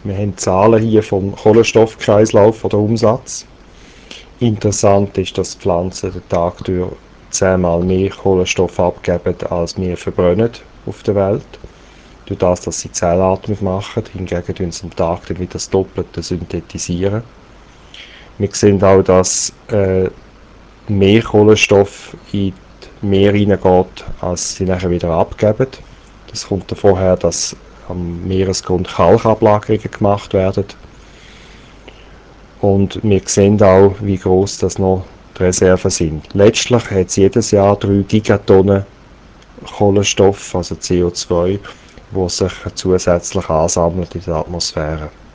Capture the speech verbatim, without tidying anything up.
Wir haben Zahlen hier vom Kohlenstoffkreislauf oder Umsatz. Interessant ist, dass Pflanzen den Tag durch zehnmal mehr Kohlenstoff abgeben, als wir verbrennen auf der Welt. Durch das, dass sie Zellatmung machen. Hingegen tun sie am Tag dann wieder das Doppelte synthetisieren. Wir sehen auch, dass äh, mehr Kohlenstoff in die Meere hineingeht, als sie nachher wieder abgeben. Das kommt davon her, dass am Meeresgrund Kalkablagerungen gemacht werden. Und wir sehen auch, wie groß das noch die Reserven sind. Letztlich hat es jedes Jahr drei Gigatonnen Kohlenstoff, also C O zwei, wo sich zusätzlich ansammelt in der Atmosphäre.